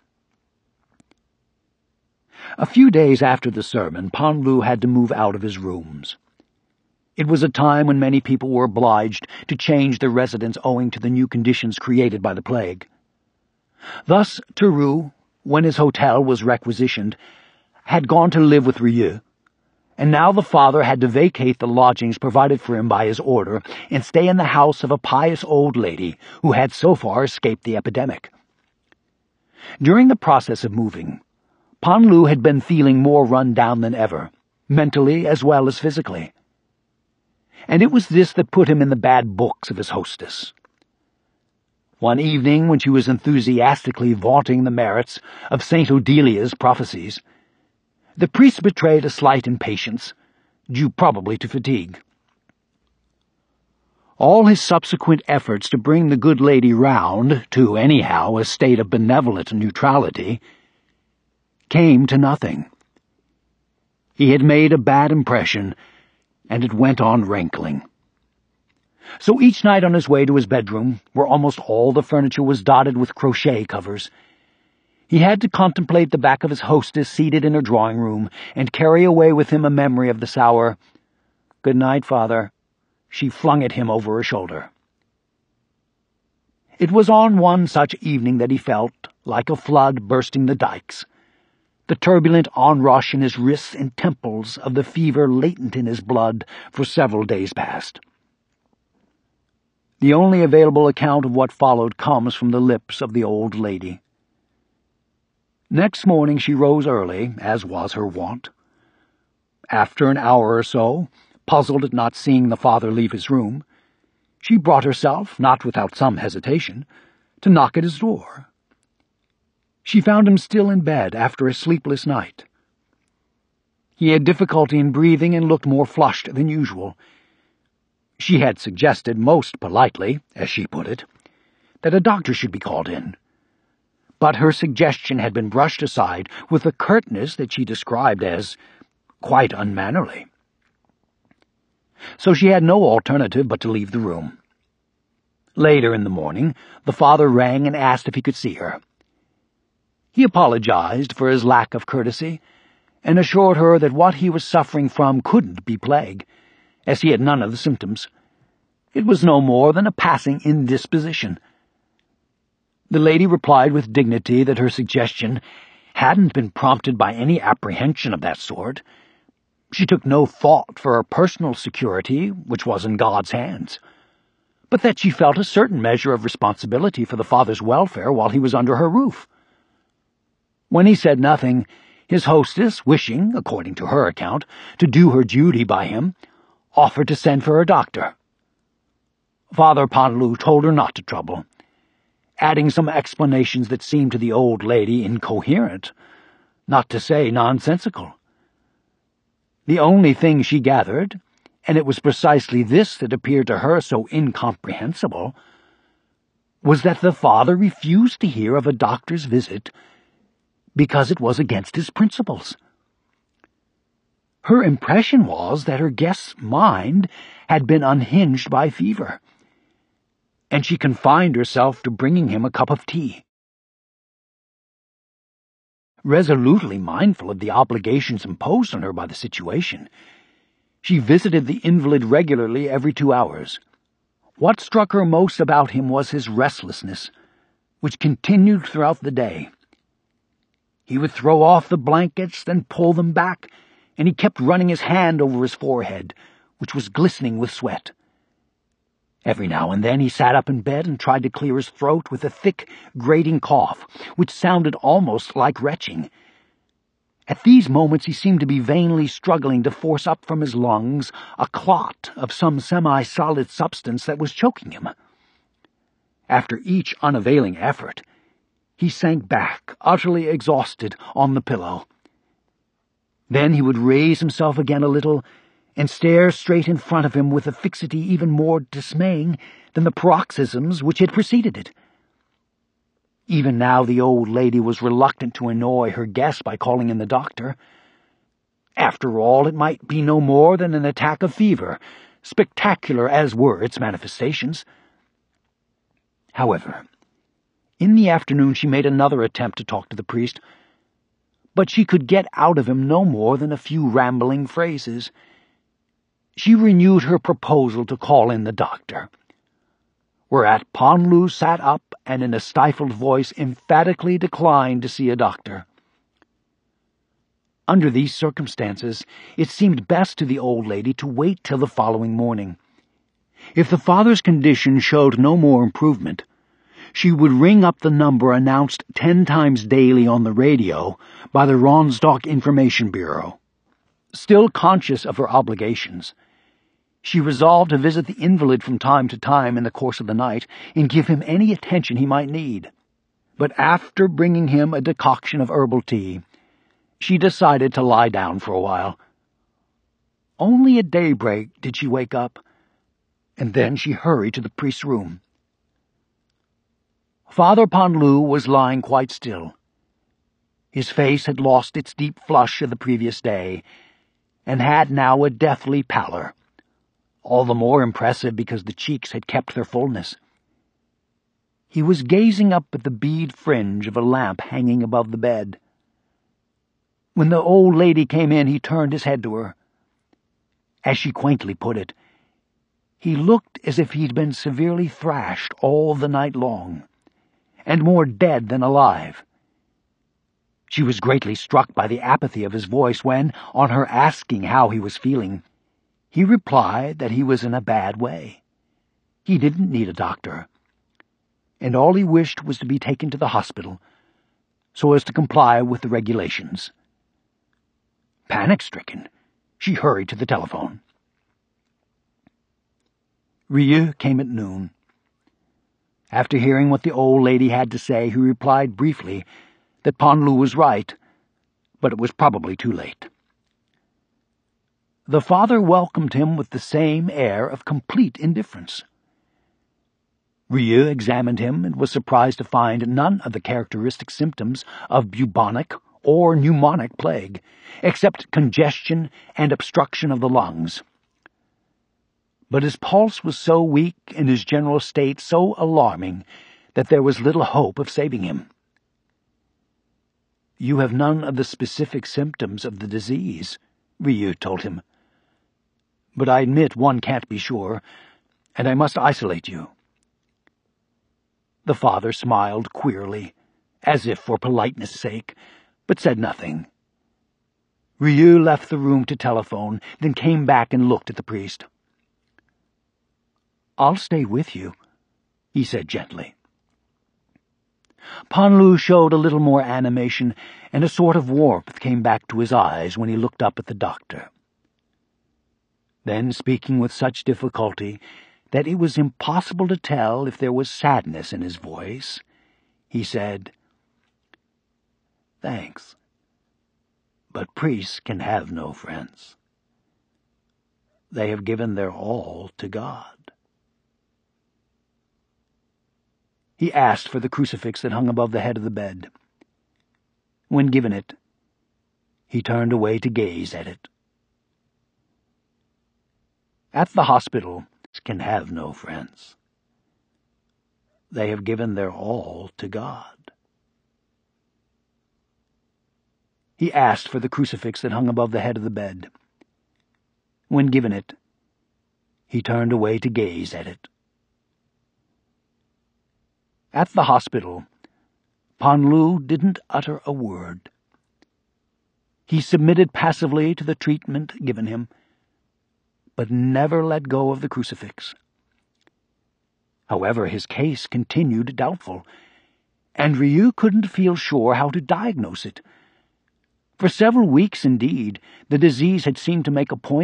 [SPEAKER 1] A few days after the sermon, Pan Lu had to move out of his rooms. It was a time when many people were obliged to change their residence owing to the new conditions created by the plague. Thus, Tarrou, when his hotel was requisitioned, had gone to live with Rieu, and now the father had to vacate the lodgings provided for him by his order and stay in the house of a pious old lady who had so far escaped the epidemic. During the process of moving, Pan Lu had been feeling more run down than ever, mentally as well as physically. And it was this that put him in the bad books of his hostess. One evening, when she was enthusiastically vaunting the merits of Saint Odilia's prophecies, the priest betrayed a slight impatience, due probably to fatigue. All his subsequent efforts to bring the good lady round to, anyhow, a state of benevolent neutrality came to nothing. He had made a bad impression, and it went on rankling. So each night on his way to his bedroom, where almost all the furniture was dotted with crochet covers, he had to contemplate the back of his hostess seated in her drawing-room and carry away with him a memory of the sour, "Good night, Father," she flung at him over her shoulder. It was on one such evening that he felt, like a flood bursting the dikes, the turbulent onrush in his wrists and temples of the fever latent in his blood for several days past. The only available account of what followed comes from the lips of the old lady. Next morning she rose early, as was her wont. After an hour or so, puzzled at not seeing the father leave his room, she brought herself, not without some hesitation, to knock at his door. She found him still in bed after a sleepless night. He had difficulty in breathing and looked more flushed than usual. She had suggested most politely, as she put it, that a doctor should be called in. But her suggestion had been brushed aside with a curtness that she described as quite unmannerly. So she had no alternative but to leave the room. Later in the morning, the father rang and asked if he could see her. He apologized for his lack of courtesy, and assured her that what he was suffering from couldn't be plague, as he had none of the symptoms. It was no more than a passing indisposition. The lady replied with dignity that her suggestion hadn't been prompted by any apprehension of that sort. She took no thought for her personal security, which was in God's hands, but that she felt a certain measure of responsibility for the father's welfare while he was under her roof. When he said nothing, his hostess, wishing, according to her account, to do her duty by him, offered to send for a doctor. Father Pan Lu told her not to trouble, adding some explanations that seemed to the old lady incoherent, not to say nonsensical. The only thing she gathered, and it was precisely this that appeared to her so incomprehensible, was that the father refused to hear of a doctor's visit because it was against his principles. Her impression was that her guest's mind had been unhinged by fever, and she confined herself to bringing him a cup of tea. Resolutely mindful of the obligations imposed on her by the situation, she visited the invalid regularly every two hours. What struck her most about him was his restlessness, which continued throughout the day. He would throw off the blankets, then pull them back, and he kept running his hand over his forehead, which was glistening with sweat. Every now and then he sat up in bed and tried to clear his throat with a thick, grating cough, which sounded almost like retching. At these moments he seemed to be vainly struggling to force up from his lungs a clot of some semi-solid substance that was choking him. After each unavailing effort, he sank back, utterly exhausted, on the pillow. Then he would raise himself again a little and stare straight in front of him with a fixity even more dismaying than the paroxysms which had preceded it. Even now the old lady was reluctant to annoy her guest by calling in the doctor. After all, it might be no more than an attack of fever, spectacular as were its manifestations. However, in the afternoon she made another attempt to talk to the priest, but she could get out of him no more than a few rambling phrases. She renewed her proposal to call in the doctor, whereat Panlu sat up and in a stifled voice emphatically declined to see a doctor. Under these circumstances, it seemed best to the old lady to wait till the following morning. If the father's condition showed no more improvement, she would ring up the number announced ten times daily on the radio by the Ronsdorf Information Bureau. Still conscious of her obligations, she resolved to visit the invalid from time to time in the course of the night and give him any attention he might need. But after bringing him a decoction of herbal tea, she decided to lie down for a while. Only at daybreak did she wake up, and then she hurried to the priest's room. Father Panlu was lying quite still. His face had lost its deep flush of the previous day, and had now a deathly pallor, all the more impressive because the cheeks had kept their fullness. He was gazing up at the bead fringe of a lamp hanging above the bed. When the old lady came in, he turned his head to her. As she quaintly put it, he looked as if he'd been severely thrashed all the night long, and more dead than alive. She was greatly struck by the apathy of his voice when, on her asking how he was feeling, he replied that he was in a bad way. He didn't need a doctor, and all he wished was to be taken to the hospital so as to comply with the regulations. Panic-stricken, she hurried to the telephone. Rieux came at noon. After hearing what the old lady had to say, he replied briefly that Panlu was right, but it was probably too late. The father welcomed him with the same air of complete indifference. Rieux examined him and was surprised to find none of the characteristic symptoms of bubonic or pneumonic plague, except congestion and obstruction of the lungs. But his pulse was so weak and his general state so alarming that there was little hope of saving him. "You have none of the specific symptoms of the disease," Rieux told him. "But I admit one can't be sure, and I must isolate you." The father smiled queerly, as if for politeness' sake, but said nothing. Rieux left the room to telephone, then came back and looked at the priest. "I'll stay with you," he said gently. Panlu showed a little more animation, and a sort of warmth came back to his eyes when he looked up at the doctor. Then, speaking with such difficulty that it was impossible to tell if there was sadness in his voice, he said, "Thanks, but priests can have no friends. They have given their all to God." He asked for the crucifix that hung above the head of the bed. When given it, he turned away to gaze at it. At the hospital, can have no friends. They have given their all to God. He asked for the crucifix that hung above the head of the bed. When given it, he turned away to gaze at it. At the hospital, Panlu didn't utter a word. He submitted passively to the treatment given him, but never let go of the crucifix. However, his case continued doubtful, and Ryu couldn't feel sure how to diagnose it. For several weeks, indeed, the disease had seemed to make a point